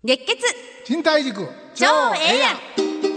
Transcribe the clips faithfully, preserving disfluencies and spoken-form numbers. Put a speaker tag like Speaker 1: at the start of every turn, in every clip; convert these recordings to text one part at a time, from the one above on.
Speaker 1: 熱血
Speaker 2: 賃貸塾
Speaker 1: 超ええやん。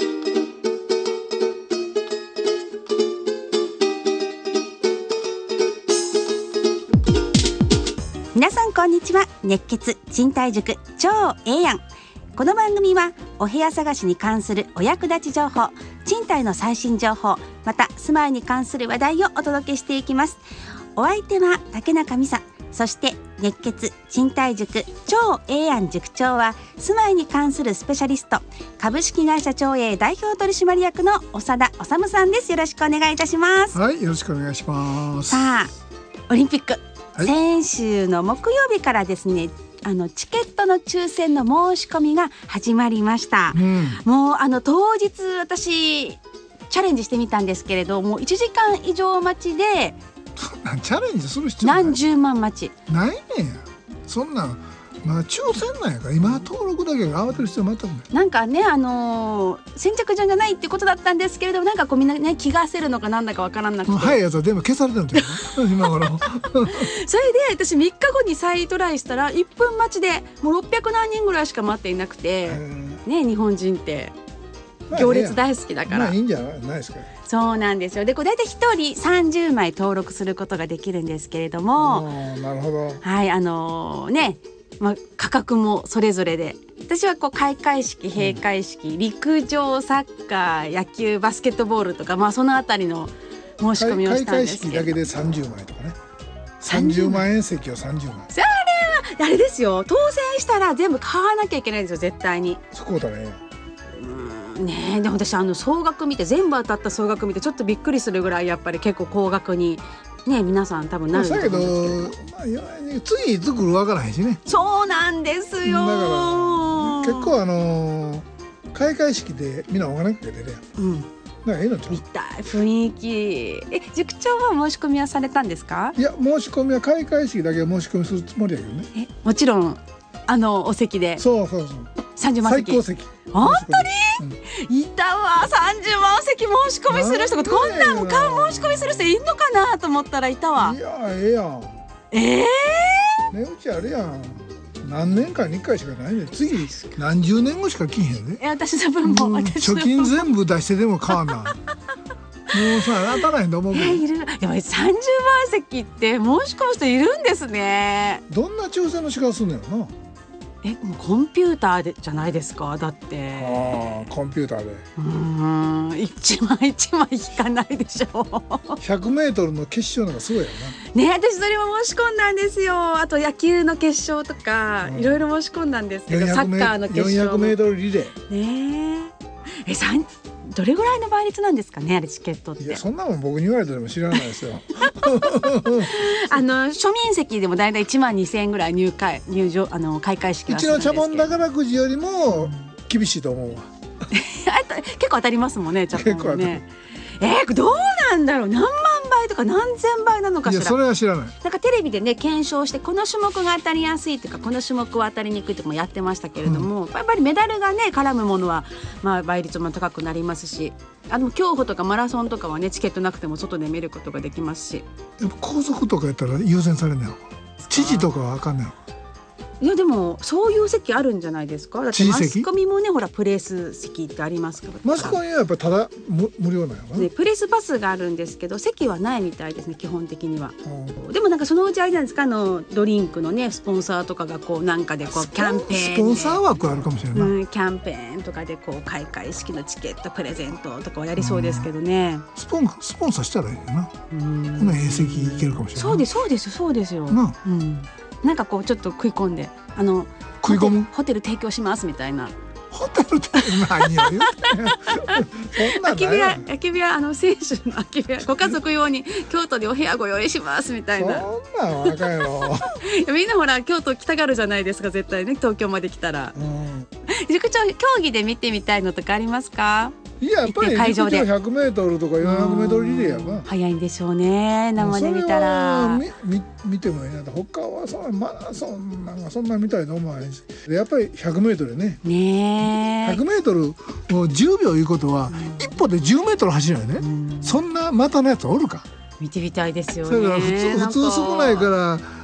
Speaker 1: 皆さんこんにちは。熱血賃貸塾超ええやん。この番組はお部屋探しに関するお役立ち情報、賃貸の最新情報、また住まいに関する話題をお届けしていきます。お相手は竹中美沙、そして熱血賃貸塾超ええやん塾長は住まいに関するスペシャリスト、株式会社長栄代表取締役の長田治さんです。よろしくお願いいたします。
Speaker 2: はい、よろしくお願いします。
Speaker 1: さあ、オリンピック、
Speaker 2: はい、
Speaker 1: 先週の木曜日からですね、あのチケットの抽選の申し込みが始まりました、うん、もうあの当日私チャレンジしてみたんですけれども、いちじかん以上待ちで
Speaker 2: チャレンジする必要ない、
Speaker 1: 何十万待ち
Speaker 2: ないねんや。そんなまあ抽選なんやから今登録だけが慌てる必要全くない。
Speaker 1: なんかね、あのー、先着順じゃないってことだったんですけれども、なんかこうみんなね気がせるのかなんだかわからなくて、
Speaker 2: 早いやつは全部消されてるんだよ今頃
Speaker 1: それで私みっかごに再トライしたらいっぷん待ちでもうろっぴゃくなんにんぐらいしか待っていなくて、ね、日本人って行列大好きだから、
Speaker 2: まあいいんじゃないですか。
Speaker 1: そうなんですよ。でこれ大体ひとりさんじゅうまい登録することができるんですけれども、
Speaker 2: なるほど、
Speaker 1: はいあのー、ねまあ、価格もそれぞれで、私はこう開会式、閉会式、うん、陸上、サッカー、野球、バスケットボールとか、まあ、そのあたりの申し込みをしたんですけど、
Speaker 2: 開会式だけでさんじゅうまいとかね、さんじゅうまんえん席をさんじゅうまい、
Speaker 1: それはあれですよ、当選したら全部買わなきゃいけないんですよ、絶対に。
Speaker 2: そこだね。
Speaker 1: うんねえ、でも私あの総額見て、全部当たった総額見てちょっとびっくりするぐらいやっぱり結構高額にね、皆さん多分なると思うんですけど、
Speaker 2: だけど、まあ、次いつ来るわからへんしね。
Speaker 1: そうなんですよ。だから
Speaker 2: 結構あのー、開会式でみんなお金かけてるやん、うん、だからええのちゃう。
Speaker 1: 見たい雰囲気。え、塾長は申し込みはされたんですか？
Speaker 2: いや、申し込みは開会式だけ申し込みするつもりやけどね。
Speaker 1: え、もちろんあのお席で。
Speaker 2: そうそうそう、
Speaker 1: さんじゅうまん席、
Speaker 2: 最高席。
Speaker 1: 本当に、うん、いたわ、さんじゅうまん席申し込みする人、こんなんもか申し込みする人いんのかなと思ったらいたわ。
Speaker 2: いや、ええやん。
Speaker 1: ええ
Speaker 2: ー、値打ちあるやん。何年かにいっかいしかないね。次何十年後しか来へんね。
Speaker 1: え、私の分も、
Speaker 2: 私の分貯金全部出してでも買わなもうさ、当たらへんと思うけど、
Speaker 1: えー、いる。やっぱりさんじゅうまん席って申し込む人いるんですね。
Speaker 2: どんな抽選の仕方すんのよな。
Speaker 1: え、もうコンピューターでじゃないですか。だって
Speaker 2: あコンピューターで
Speaker 1: うーん一枚一枚引かないでしょ
Speaker 2: ひゃくメートルの決勝なんかすごいよ
Speaker 1: な。ね、私それも申し込んだんですよ。あと野球の決勝とか、うん、いろいろ申し込んだんですけど、サッカーの決勝も
Speaker 2: よんひゃくメートルリレ
Speaker 1: ーねえ、えさんどれぐらいの倍率なんですかね、あれチケットって。
Speaker 2: いや、そんなもん僕に言われても知らないですよ
Speaker 1: あの庶民席でもだいたいいちまんにせんえんぐらい入会入場あの開会式はするんですけど、うちの
Speaker 2: 茶本宝くじよりも厳しいと思うわ
Speaker 1: あと結構当たりますもんね、茶本もね。えー、どうなんだろう、何万倍とか何千倍なのかしら。
Speaker 2: いや、それは知らない。
Speaker 1: なんかテレビでね検証して、この種目が当たりやすいとか、この種目は当たりにくいとかもやってましたけれども、うん、やっぱりメダルがね絡むものは、まあ、倍率も高くなりますし、あの競歩とかマラソンとかはねチケットなくても外で見ることができますし、
Speaker 2: やっぱ高速とかやったら優先されんねやろ。知事とかはあかんねやろ。
Speaker 1: いやでもそういう席あるんじゃないですか。だってマスコミもね、ほらプレス席ってありますから。
Speaker 2: マスコミはやっぱりただ無料なんやな、
Speaker 1: ね、プレスパスがあるんですけど席はないみたいですね、基本的には。でもなんかそのうちあれなんですか、あのドリンクのねスポンサーとかがこうなんかでこうキャンペーン、
Speaker 2: スポンサー枠あるかもしれない、
Speaker 1: うん、キャンペーンとかでこう開会式のチケットプレゼントとかをやりそうですけどね。
Speaker 2: スポンスポンサーしたらいいよな。うん、このええ席いけるかもしれない。
Speaker 1: そうですそうですそうですよな、うん、なんかこうちょっと食い込んで、あの
Speaker 2: 食い込む
Speaker 1: ホテル提供しますみたいな。
Speaker 2: ホテルって何を言って
Speaker 1: 空き部屋、空き部屋、あの選手の空き部屋、ご家族用に京都でお部屋ご用意しますみたいな。
Speaker 2: そんなんわかんやろ
Speaker 1: みんなほら京都来たがるじゃないですか、絶対ね、東京まで来たら。うん、塾長、競技で見てみたいのとかありますか？
Speaker 2: いや、やっぱり陸上ひゃくメートルとかよんひゃくメートルリレーやな。
Speaker 1: 早いんでしょうね、生で見たら。
Speaker 2: みみ見てもいいな。他はそマラソンなんかそんなみたいと思わへんし、やっぱりひゃくメートルね。
Speaker 1: ね
Speaker 2: ひゃくメートルをじゅうびょういうことは、うん、一歩でじゅうメートル走るよね、うん、そんな股のやつおるか。
Speaker 1: 見てみたいですよね。
Speaker 2: それから普通普通少ないから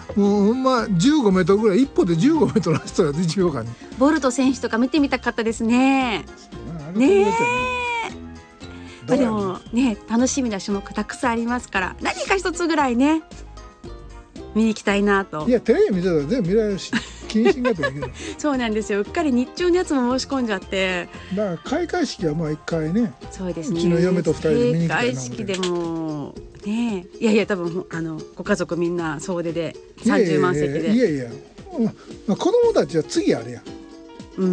Speaker 2: もうほんまじゅうごメートルぐらい、一歩でじゅうごメートル走ったらいちびょうかんに。
Speaker 1: ボルト選手とか見てみたかったですね。ねえ。まあでもね、楽しみな種目たくさんありますから、何か一つぐらいね見に行きたいなと。
Speaker 2: いやテレビ見てたら全部見られるし謹慎ができる
Speaker 1: そうなんですよ。うっかり日中のやつも申し込んじゃって、
Speaker 2: だから開会式はまあ一回ね、
Speaker 1: そうですね、
Speaker 2: うちの嫁と二人で見に行きたいな。
Speaker 1: 開会式でもね、いやいや多分あのご家族みんな総出でさんじゅうまん席で、
Speaker 2: いやいやいや、まあ、子供たちは次あれや、うん、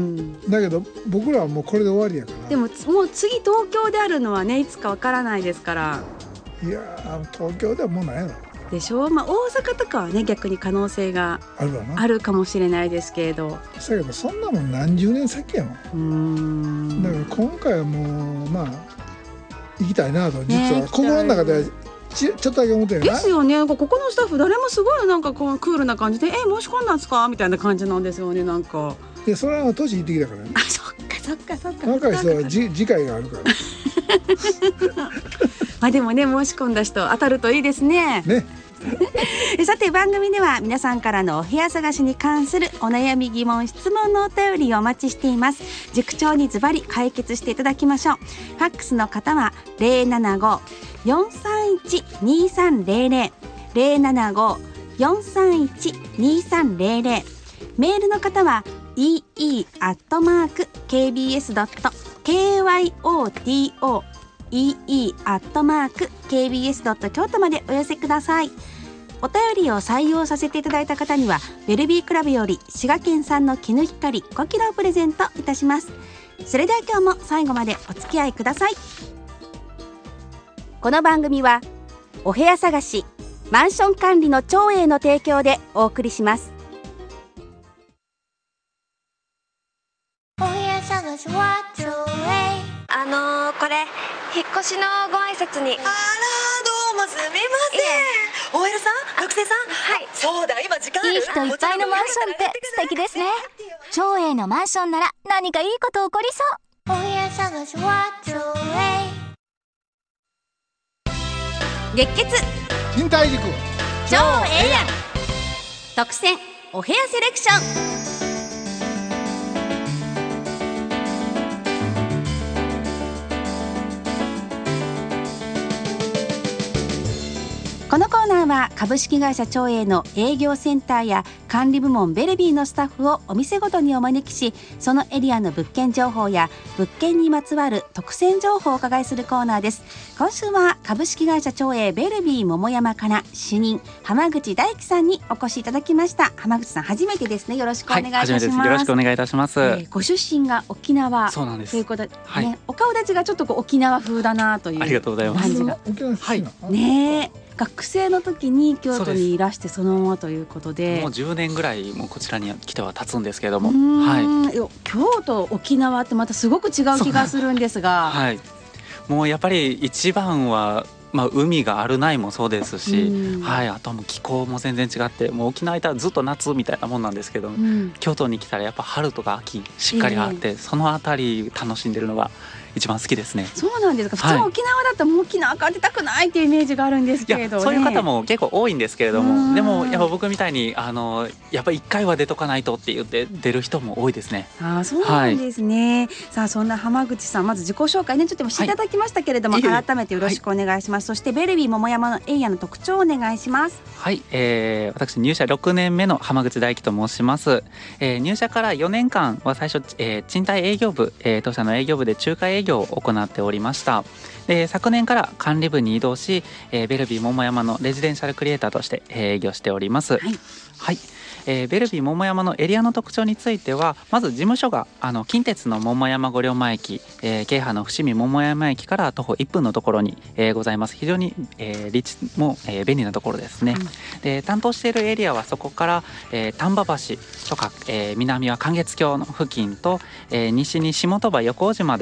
Speaker 2: だけど僕らはもうこれで終わりやから。
Speaker 1: でももう次東京であるのはね、いつかわからないですから。
Speaker 2: いや東京ではもうないやろ
Speaker 1: でしょう、まあ、大阪とかはね逆に可能性が
Speaker 2: あるわな、
Speaker 1: あるかもしれないですけれど、
Speaker 2: だけどそんなもん何十年先やもん。うーん、だから今回はもうまあ行きたいなと、実は心の中ではち, ちょっとだけ思ってる
Speaker 1: ですよね。ここのスタッフ誰もすごいなんかこうクールな感じで、え申し込んだんですかみたいな感じなんですよね。なんか
Speaker 2: いやそれは年行ってきたからね。
Speaker 1: あ、そっかそっかそっか。
Speaker 2: 若い人はじ次回があるから
Speaker 1: まあでもね、申し込んだ人当たるといいですね。
Speaker 2: ね
Speaker 1: さて番組では皆さんからのお部屋探しに関するお悩み疑問質問のお便りをお待ちしています。塾長にズバリ解決していただきましょう。ファックスの方は ゼロななご よんさんいち にさんゼロゼロ ゼロななご よんさんいち にさんゼロゼロ、 メールの方は イーイー アットマーク ケービーエス ドット ケーワイオーティーオー イーイー アットマーク ケービーエス ドット 京都までお寄せください。お便りを採用させていただいた方にはベルビークラブより滋賀県産の絹光ごキロをプレゼントいたします。それでは今日も最後までお付き合いください。この番組はお部屋探しマンション管理の長英の提供でお送りします。
Speaker 3: お部屋探しは長英。
Speaker 4: あのー、これ引っ越しのご挨拶に。
Speaker 5: あらどうもすみません。 オーエル さん、学生さん。
Speaker 4: はい、
Speaker 5: そうだ、今時間ある。
Speaker 3: いい人いっぱいのマンションって素敵ですね。長英のマンションなら何かいいこと起こりそう。お部屋探しは長英。
Speaker 1: 熱血
Speaker 2: 新体塾
Speaker 1: 超ええやん特選お部屋セレクション。このコーナーは株式会社長英の営業センターや管理部門ベルビーのスタッフをお店ごとにお招きし、そのエリアの物件情報や物件にまつわる特選情報をお伺いするコーナーです。今週は株式会社長英ベルビー桃山から主任浜口大樹さんにお越しいただきました。浜口さん初めてですね。よろしくお願いいたします。
Speaker 6: はい、初めてです。よろしくお願いいたします。え
Speaker 1: ー、ご出身が沖縄
Speaker 6: そうなんです
Speaker 1: ということで、ね、
Speaker 6: はい、
Speaker 1: お顔立ちがちょっとこう沖縄風だなという感じが。
Speaker 6: ありがとうございます。
Speaker 2: 沖縄出身なの、
Speaker 1: はい、ねえ、学生の時に京都にいらしてそのままということで、
Speaker 6: もうじゅうねんぐらいもうこちらに来ては経つんですけれども、
Speaker 1: はい、京都沖縄ってまたすごく違う気がするんですが、
Speaker 6: はい、もうやっぱり一番はまあ、海があるないもそうですし、はい、あとはもう気候も全然違って、もう沖縄いたらずっと夏みたいなもんなんですけど、うん、京都に来たらやっぱ春とか秋しっかりあって、えー、そのあたり楽しんでるのが一番好きですね。
Speaker 1: そうなんですか。普通沖縄だったらもう沖縄から出たくないっていうイメージがあるんですけれど、ね、
Speaker 6: そういう方も結構多いんですけれども、でもやっぱ僕みたいにあのやっぱりいっかいは出とかないとって言って出る人も多いですね。
Speaker 1: あ、そうなんですね、はい、さあそんな浜口さん、まず自己紹介ねちょっとしていただきましたけれども、はい、改めてよろしくお願いします、はい、そしてベルビー桃山のエリアの特徴をお願いします。
Speaker 6: はい、えー、私入社ろくねんめの浜口大樹と申します、えー、入社からよねんかんは最初、えー、賃貸営業部、えー、当社の営業部で仲介営業を行っておりました。で昨年から管理部に移動し、えー、ベルビー桃山のレジデンシャルクリエイターとして営業しております。はい、はい、えー、ベルビー桃山のエリアの特徴については、まず事務所があの近鉄の桃山五稜間駅、えー、京阪の伏見桃山駅から徒歩いっぷんのところに、えー、ございます。非常に、えー、立地も、えー、便利なところですね。うん、で担当しているエリアはそこから、えー、丹波橋とか、えー、南は関月橋の付近と、えー、西に下鳥羽横尾島ででご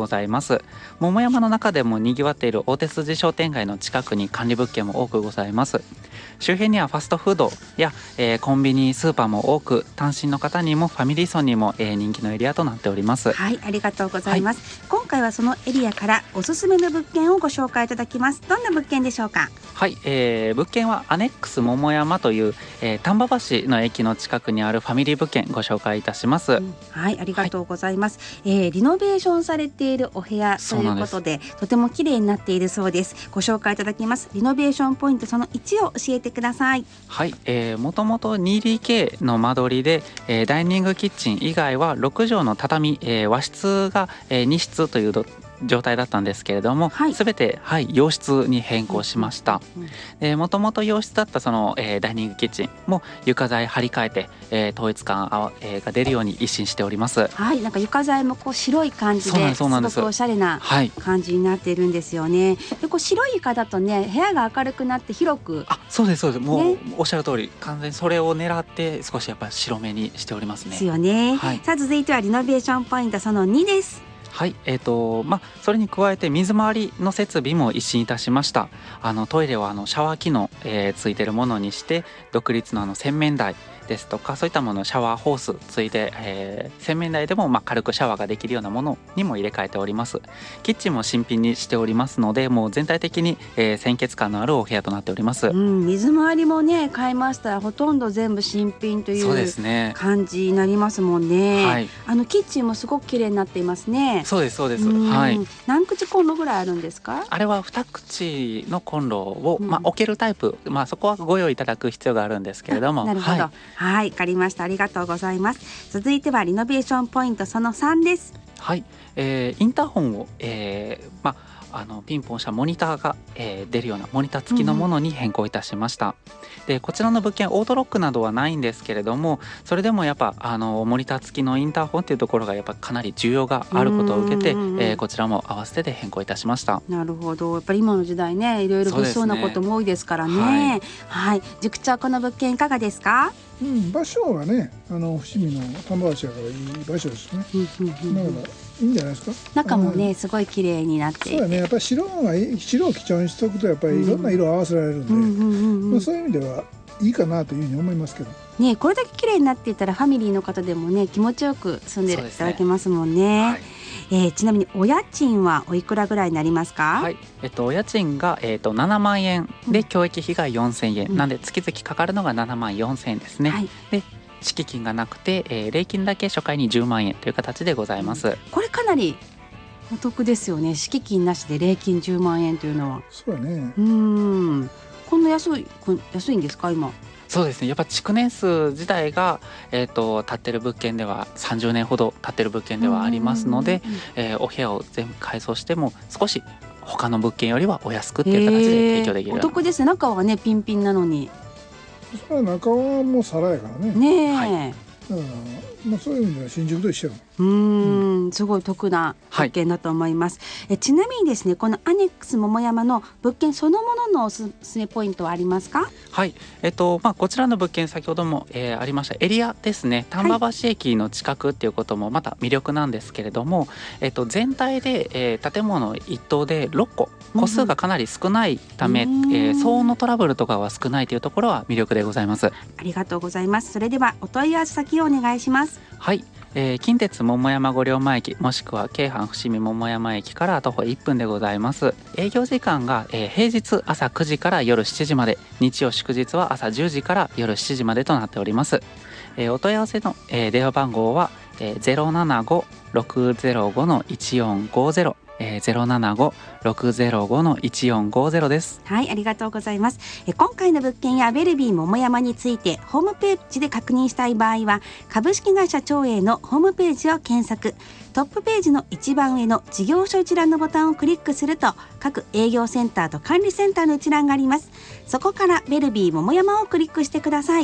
Speaker 6: ざいます。桃山の中でも賑わっている大手筋商店街の近くに管理物件も多くございます。周辺にはファストフードや、えー、コンビニスーパーも多く、単身の方にもファミリー層にも、えー、人気のエリアとなっております。
Speaker 1: はい、ありがとうございます、はい、今回はそのエリアからおすすめの物件をご紹介いただきます。どんな物件でしょうか？
Speaker 6: はい、えー、物件はアネックス桃山という、えー、丹波橋の駅の近くにあるファミリー物件ご紹介いたします、うん、
Speaker 1: はい、ありがとうございます、はい、えー、リノベーションされているお部屋ということで、とても綺麗になっているそうです。ご紹介いただきます。リノベーションポイントそのいちを教えてください。
Speaker 6: はい、えー、もともと ツーディーケー の間取りで、えー、ダイニングキッチン以外はろくじょうの畳、えー、和室が、えー、に室という状態だったんですけれども、はい、全て、はい、洋室に変更しました。もともと洋室だったその、えー、ダイニングキッチンも床材張り替えて、えー、統一感あ、えー、が出るように一新しております。
Speaker 1: はい、なんか床材もこう白い感じですごくおしゃれな感じになっているんですよね。でこう白い床だとね、部屋が明るくなって広く、
Speaker 6: あ、そうですそうです、もう、ね、おっしゃる通り、完全にそれを狙って少しやっぱり白めにしておりますね。
Speaker 1: ですよね、はい、さあ続いてはリノベーションポイントそのにです。
Speaker 6: はい、えーとまあ、それに加えて水回りの設備も一新いたしました。あのトイレはあのシャワー機能、えー、ついているものにして、独立のあの洗面台ですとか、そういったもの、シャワーホースついて、えー、洗面台でもまあ軽くシャワーができるようなものにも入れ替えております。キッチンも新品にしておりますので、もう全体的に、えー、清潔感のあるお部屋となっております、うん、
Speaker 1: 水回りもね買いましたらほとんど全部新品という感じになりますもんね。はい、あのキッチンもすごく綺麗になっていますね。
Speaker 6: そうですそうです、はい、
Speaker 1: 何口コンロぐらいあるんですか？
Speaker 6: あれはに口のコンロを、うん、まあ、置けるタイプ、まあ、そこはご用意いただく必要があるんですけれども。
Speaker 1: なるほど、はい、はい、わかりました。ありがとうございます。続いてはリノベーションポイントそのさんです。
Speaker 6: はい、えー、インターホンを、えーまああのピンポンしたモニターが、えー、出るようなモニター付きのものに変更いたしました、うん、でこちらの物件オートロックなどはないんですけれども、それでもやっぱあのモニター付きのインターホンっていうところがやっぱかなり需要があることを受けて、えー、こちらも合わせてで変更いたしました。
Speaker 1: なるほど、やっぱり今の時代ね、いろいろ物騒なことも多いですからね。はい、はい、塾長、この物件いかがですか？
Speaker 2: うん、場所がね、あの伏見の丹波橋やからいい場所ですね。だからいいんじゃないですか。
Speaker 1: 中もね、すごい綺麗になっていて、
Speaker 2: そうだね、やっぱり白がいい、白を基調にしておくとやっぱりいろんな色を合わせられるんで、そういう意味ではいいかなというふうに思いますけど
Speaker 1: ね。これだけ綺麗になっていたらファミリーの方でもね、気持ちよく住んでいただけますもんね。はい、えー、ちなみにお家賃はおいくらぐらいになりますか？
Speaker 6: はい、えっと、お家賃が、えー、とななまんえんで、教育費がよんせんえん、うん、なんで月々かかるのがななまんよんせんえんですね。はい、で敷金がなくて、えー、礼金だけ初回にじゅうまんえんという形でございます。うん、
Speaker 1: これかなりお得ですよね。敷金なしで礼金じゅうまんえんというのは。
Speaker 2: そうだね。
Speaker 1: うん、こんな安い安いんですか今？
Speaker 6: そうですね、やっぱ築年数自体が、えー、と建ってる物件ではさんじゅうねんほど建ってる物件ではありますので、えー、お部屋を全部改装しても少し他の物件よりはお安くっていう形で提供できる。
Speaker 1: お得ですね。中はねピンピンなのに。
Speaker 2: それは中はもう皿やからね。
Speaker 1: ねえ、はい、
Speaker 2: だからまあ、そういう意味では新宿と一緒。
Speaker 1: うーん、すごい得な物件だと思います。はい、えちなみにですね、このアネックス桃山の物件そのもののおすすめポイントはありますか？
Speaker 6: はい、えっとまあ、こちらの物件先ほども、えー、ありましたエリアですね。丹波橋駅の近くっていうこともまた魅力なんですけれども、えっと、全体で、えー、建物一棟でろっこ、個数がかなり少ないため、うん、えー、騒音のトラブルとかは少ないというところは魅力でございます。
Speaker 1: ありがとうございます。それではお問い合わせ先をお願いします。
Speaker 6: はい、えー、近鉄桃山五両間駅もしくは京阪伏見桃山駅から徒歩いっぷんでございます。営業時間が、えー、平日朝くじから夜しちじまで、日曜祝日は朝じゅうじから夜しちじまでとなっております。えー、お問い合わせの、えー、電話番号は、えー、ゼロななご ろくゼロご いちよんごゼロ、えー、ゼロななご ろくゼロご いちよんごゼロです。
Speaker 1: はい、ありがとうございます。え今回の物件やベルビー桃山についてホームページで確認したい場合は、株式会社長英のホームページを検索、トップページの一番上の事業所一覧のボタンをクリックすると、各営業センターと管理センターの一覧があります。そこからベルビー桃山をクリックしてください。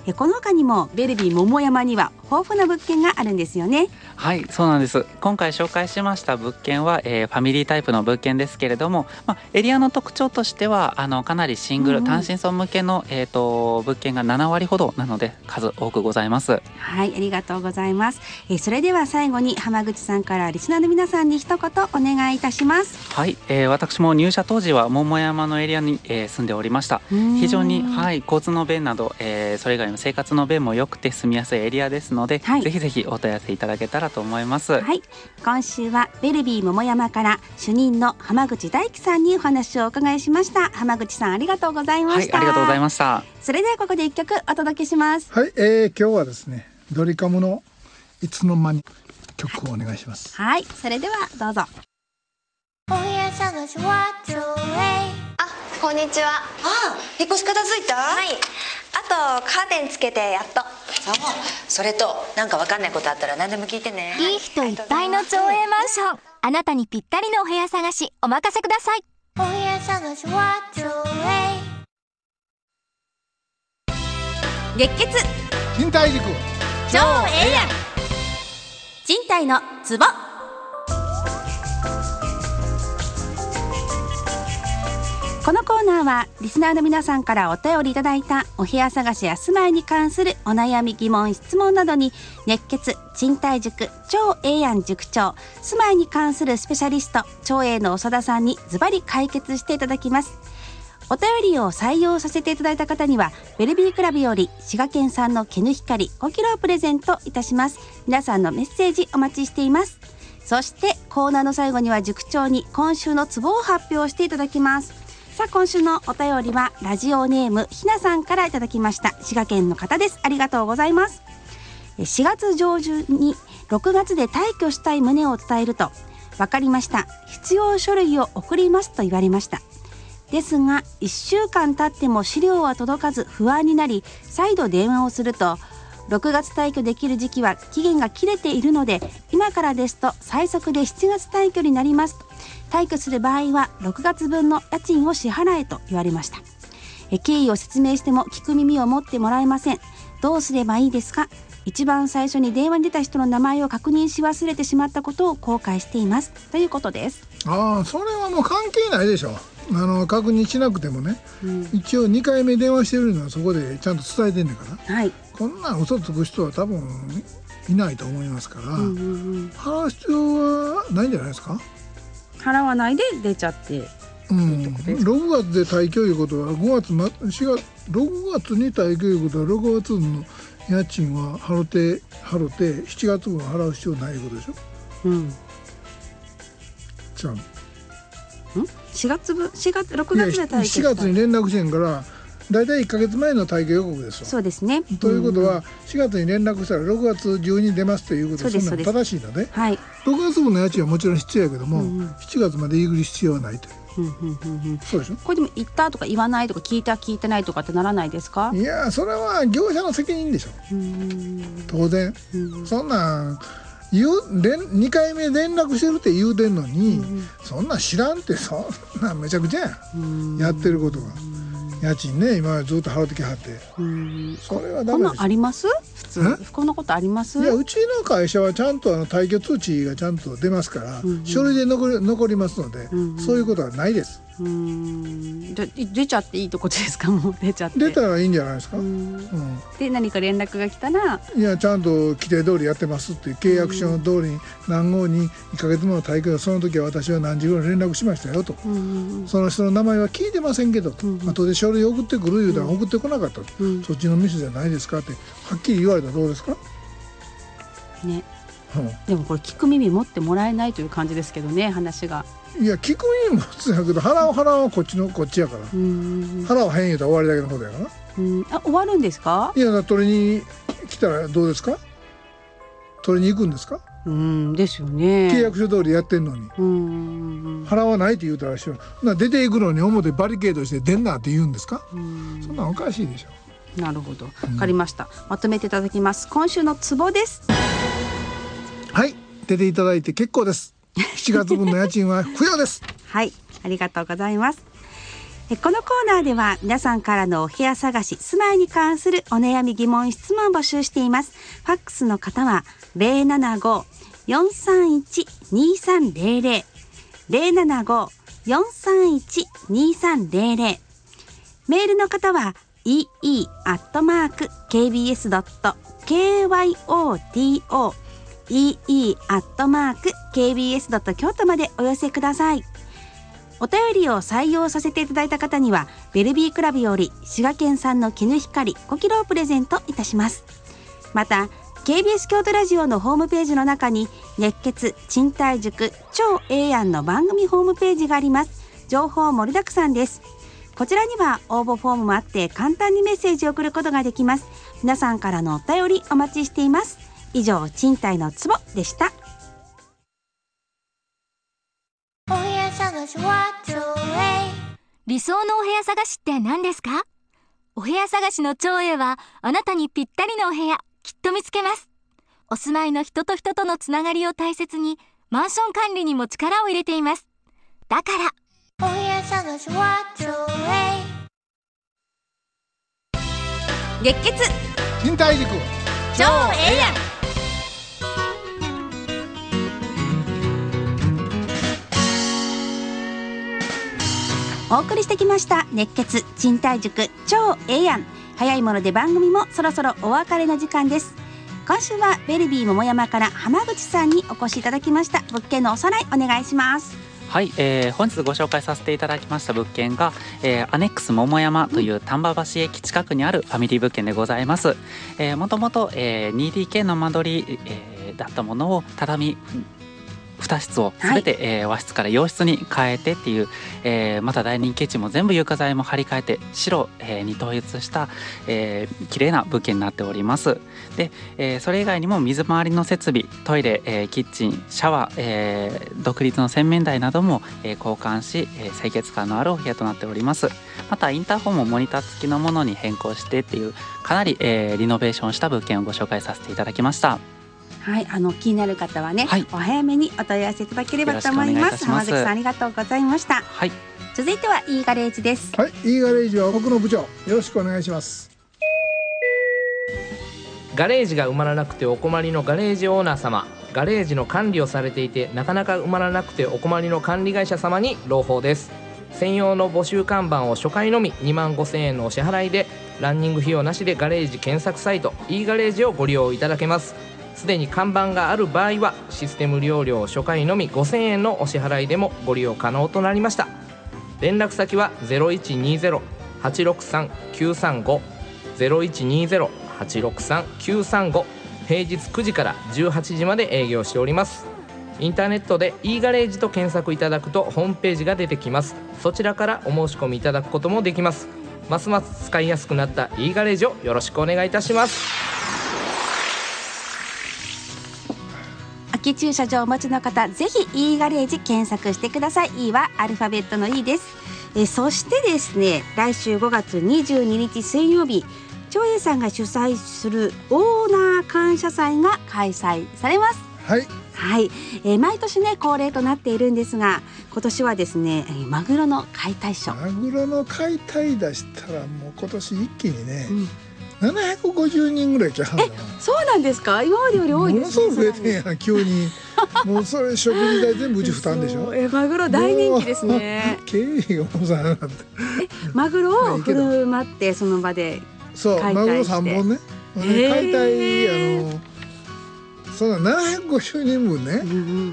Speaker 1: えこの他にもベルビー桃山には豊富な物件があるんですよね。
Speaker 6: はい、そうなんです。今回紹介しました物件は、えー、ファミリータイプの物件ですけれども、まあ、エリアの特徴としてはあのかなりシングル、うんうん、単身層向けの、えー、と物件がななわりほどなので数多くございます。
Speaker 1: はい、ありがとうございます。えー、それでは最後に浜口さんからリスナーの皆さんに一言お願いいたします。
Speaker 6: はい、えー、私も入社当時は桃山のエリアに、えー、住んでおりました。非常に、はい、交通の便など、えー、それ以外の生活の便も良くて住みやすいエリアですので、はい、ぜひぜひお問い合わせいただけたらと思います。
Speaker 1: はい、今週はベルビー桃山から主任の浜口大樹さんにお話をお伺いしました。浜口さんありがとうございました。
Speaker 6: はい、ありがとうございました。
Speaker 1: それではここで一曲お届けします。
Speaker 2: はい、えー、今日はですねドリカムのいつの間に曲をお願いします。
Speaker 1: はい、それではどうぞ。
Speaker 3: お部屋探しはちょうえい。
Speaker 4: あ、こんにちは。
Speaker 5: ああ、引っ越し片付いた？
Speaker 4: はい。あとカーテンつけてやっと。
Speaker 5: そう、それとなんかわかんないことあったら何でも聞いてね。
Speaker 3: いい人いっぱいの町営マンション、あなたにぴったりのお部屋探しお任せください。お部屋探しはちょうえい。
Speaker 1: 熱血
Speaker 2: 賃貸塾
Speaker 1: 超ええやん。賃貸のツボ。このコーナーはリスナーの皆さんからお便りいただいたお部屋探しや住まいに関するお悩み疑問質問などに熱血賃貸塾超ええやん塾長、住まいに関するスペシャリスト超えの長田さんにズバリ解決していただきます。お便りを採用させていただいた方にはベルビークラブより滋賀県産の絹光ごキロをプレゼントいたします。皆さんのメッセージお待ちしています。そしてコーナーの最後には塾長に今週のツボを発表していただきます。さあ今週のお便りはラジオネームひなさんからいただきました。滋賀県の方です。ありがとうございます。しがつ上旬にろくがつで退去したい旨を伝えると、わかりました、必要書類を送りますと言われました。ですがいっしゅうかん経っても資料は届かず不安になり、再度電話をすると、ろくがつ退去できる時期は期限が切れているので今からですと最速でしちがつ退去になります。退去する場合はろくがつぶんの家賃を支払えと言われました。え経緯を説明しても聞く耳を持ってもらえません。どうすればいいですか？一番最初に電話に出た人の名前を確認し忘れてしまったことを後悔していますということです。
Speaker 2: ああ、それはもう関係ないでしょ。あの確認しなくてもね、うん、一応にかいめ電話してるのはそこでちゃんと伝えてんねんから、はい、こんなん嘘つく人は多分いないと思いますから、うんうんうん、払う必要はないんじゃないですか。
Speaker 1: 払わないで出ちゃって、
Speaker 2: うん、ろくがつで退去いうことはごがつ、ま、しがつろくがつに退去いうことはろくがつの家賃は払って払ってしちがつぶん払う必要ないことでしょ。うん。じゃあ
Speaker 1: しがつぶんしがつろくがつで退去した
Speaker 2: しがつに連絡してんからだいたいいっかげつまえの退去予告ですよ。
Speaker 1: そうですね。
Speaker 2: ということはしがつに連絡したらろくがつじゅうにに出ますということで、そんなの正しいので、はい、ろくがつぶんの家賃はもちろん必要やけども、うんうん、しちがつまで言い繰り必要はないという。うんうんうんうん、そうでしょ。
Speaker 1: これでも言ったとか言わないとか聞いた聞いてないとかってならないですか？
Speaker 2: いやそれは業者の責任でしょ。うーん当然、うん、そんなん言うにかいめ連絡してるって言うてんのに、うん、そんなん知らんってそんなんめちゃくちゃやん、やってることが。家賃ね今までずっと払ってきはって、うんそれはダメでしょ。
Speaker 1: こんなんあります？普通こんなことあります？
Speaker 2: いやうちの会社はちゃんとあの退去通知がちゃんと出ますから、うんうん、書類で残り、残りますので、うんうん、そういうことはないです。
Speaker 1: うーんで出ちゃっていいってことですか？もう出ちゃって
Speaker 2: 出たらいいんじゃないですか。うん、う
Speaker 1: ん、で何か連絡が来たら
Speaker 2: いやちゃんと規定通りやってますっていう契約書の通りに何号にいっかげつもの退去、その時は私は何時頃連絡しましたよと、うんうん、その人の名前は聞いてませんけどと、うんうん、後で書類送ってくる言うたら送ってこなかったと、うん、そっちのミスじゃないですかってはっきり言われたらどうですか
Speaker 1: ね、うん、でもこれ聞く耳持ってもらえないという感じですけどね話が。
Speaker 2: いや聞く耳持つんやけど払う払うはこっちのこっちやから、うん、払わへん言うたら終わりだけのことやから、
Speaker 1: うん、あ終わるんですか？
Speaker 2: いやだ取りに来たらどうですか？取りに行くんですか？
Speaker 1: うんですよね。
Speaker 2: 契約書通りやってんのに、うん、払わないって言うたらしよな出ていくのに表バリケードして出んなって言うんですか？うんそんなんおかしいでしょ。
Speaker 1: なるほど、分かりました、うん、まとめていただきます。今週のツボです。
Speaker 2: はい出ていただいて結構です。しちがつぶんの家賃は不要です。
Speaker 1: はいありがとうございます。 このコーナーでは皆さんからのお部屋探し、住まいに関するお悩み疑問質問を募集しています。ファックスの方は ゼロななごー よんさんいち にさんゼロゼロ ゼロななごー よんさんいち にさんゼロゼロ、メールの方は イーイー アットマーク ケービーエス ドット ケーワイオーティーオー イーイー アットマーク ケービーエス ドット 京都までお寄せください。お便りを採用させていただいた方にはベルビークラブより滋賀県産の絹光ごキロをプレゼントいたします。また ケービーエス 京都ラジオのホームページの中に熱血賃貸塾超ええやんの番組ホームページがあります。情報盛りだくさんです。こちらには応募フォームもあって簡単にメッセージを送ることができます。皆さんからのお便りお待ちしています。以上、賃貸のツボでした。
Speaker 3: お部屋探しはちょうえい。理想のお部屋探しって何ですか？お部屋探しのちょうえいはあなたにぴったりのお部屋きっと見つけます。お住まいの人と人とのつながりを大切にマンション管理にも力を入れています。だからお部屋探しはちょうえい。
Speaker 1: 熱血
Speaker 2: 賃貸塾
Speaker 1: 超ええやん。お送りしてきました熱血賃貸塾超ええやん。早いもので番組もそろそろお別れの時間です。今週はベルビー桃山から浜口さんにお越しいただきました。物件のおさらいお願いします。
Speaker 6: はい、えー、本日ご紹介させていただきました物件が、えー、アネックス桃山という丹波橋駅近くにあるファミリー物件でございます。えー、もともと、えー、ツーディーケー の間取り、えー、だったものを畳に室をすべて、はい、えー、和室から洋室に変えてっていう、えー、またダイニングキッチンも全部床材も張り替えて白、えー、に統一した、えー、綺麗な物件になっております。で、えー、それ以外にも水回りの設備、トイレ、えー、キッチン、シャワー、えー、独立の洗面台なども、えー、交換し、えー、清潔感のあるお部屋となっております。またインターホンもモニター付きのものに変更してっていうかなり、えー、リノベーションした物件をご紹介させていただきました。
Speaker 1: はい、あの気になる方はね、はい、お早めにお問い合わせいただければと思います。浜口さんありがとうございました。
Speaker 6: はい、
Speaker 1: 続いては E ガレージです。
Speaker 2: はい、E ガレージは僕の部長、よろしくお願いします。
Speaker 7: ガレージが埋まらなくてお困りのガレージオーナー様、ガレージの管理をされていてなかなか埋まらなくてお困りの管理会社様に朗報です。専用の募集看板を初回のみにまんごせんえんのお支払いでランニング費用なしでガレージ検索サイト E ガレージをご利用いただけます。すでに看板がある場合はシステム利用料初回のみごせんえんのお支払いでもご利用可能となりました。連絡先は ゼロいちにゼロ はちろくさん きゅうさんご ゼロいちにゼロ はちろくさん きゅうさんご、平日くじからじゅうはちじまで営業しております。インターネットで E ガレージと検索いただくとホームページが出てきます。そちらからお申し込みいただくこともできます。ますます使いやすくなった E ガレージをよろしくお願いいたします。
Speaker 1: 空き駐車場をお持ちの方、ぜひ E ガレージ検索してください。 E はアルファベットの E です。えそしてですね、来週ごがつにじゅうににち水曜日、長英さんが主催するオーナー感謝祭が開催されます。
Speaker 2: はい、
Speaker 1: はい、えー、毎年ね恒例となっているんですが、今年はですね、マグロの解体ショー、
Speaker 2: マグロの解体出したらもう今年一気にね、うん、ななひゃくごじゅうにんぐらい来はるの。
Speaker 1: え、そうなんですか？今までより多いですね。
Speaker 2: ものすごく増えてんやん急にもうそれ食事代全部うち負担でしょ。
Speaker 1: え、マグロ大人気ですね。
Speaker 2: 経費が重さなかった。
Speaker 1: え、マグロを振る舞ってその場で
Speaker 2: そう、マグロさんぼんね、解体、あのそんなななひゃくごじゅうにんぶんね、うんうん、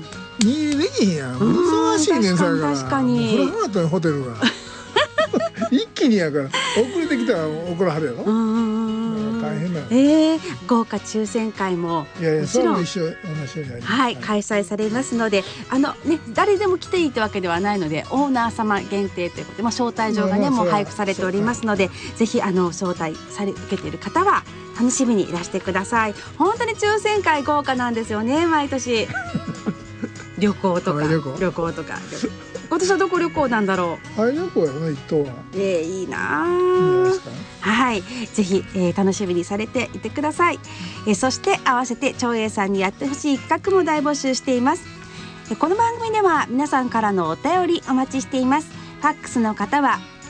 Speaker 2: にできひんやん。忙しいねんさから。
Speaker 1: 確かに。
Speaker 2: フラフラとホテルが一気にやから遅れてきたら怒らはるやろ。大変だ。
Speaker 1: えー、豪華抽選会も
Speaker 2: いやいや、それも一緒同じように、
Speaker 1: はい、はい、開催されますので、あのね、誰でも来ていいってわけではないので、オーナー様限定ということで、まあ、招待状がね、まあ、もう配布されておりますので、ぜひあの招待され受けている方は楽しみにいらしてください。本当に抽選会豪華なんですよね、毎年旅行とか旅行、旅行とか今年はどこ旅行なんだろう。
Speaker 2: はい、旅行やな、一等は。
Speaker 1: えー、いいなー。はい、ぜひ、えー、楽しみにされていてください。えー、そして合わせて長英さんにやってほしい企画も大募集しています。えー、この番組では皆さんからのお便りお待ちしています。ファックスの方は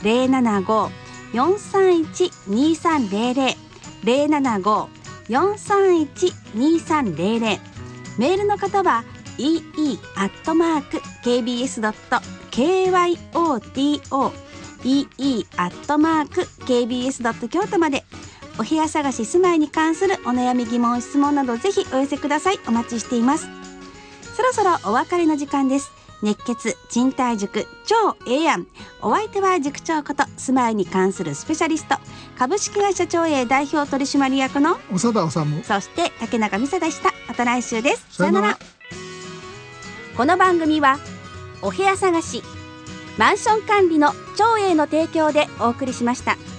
Speaker 1: ゼロななご よんさんいち にさんゼロゼロ ゼロななご よんさんいち にさんゼロゼロ。メールの方は イーイー アットマーク ケービーエス ドット ケーワイオーティーオー イーイー アットマーク ケービーエス ドット 京都まで。お部屋探し住まいに関するお悩み疑問質問などぜひお寄せください。お待ちしています。そろそろお別れの時間です。熱血賃貸塾超ええやん。お相手は塾長こと住まいに関するスペシャリスト株式会社長栄代表取締役の
Speaker 2: 長田治、
Speaker 1: そして竹中美沙でした。また来週です。
Speaker 2: さよなら。
Speaker 1: この番組はお部屋探しマンション管理の長栄の提供でお送りしました。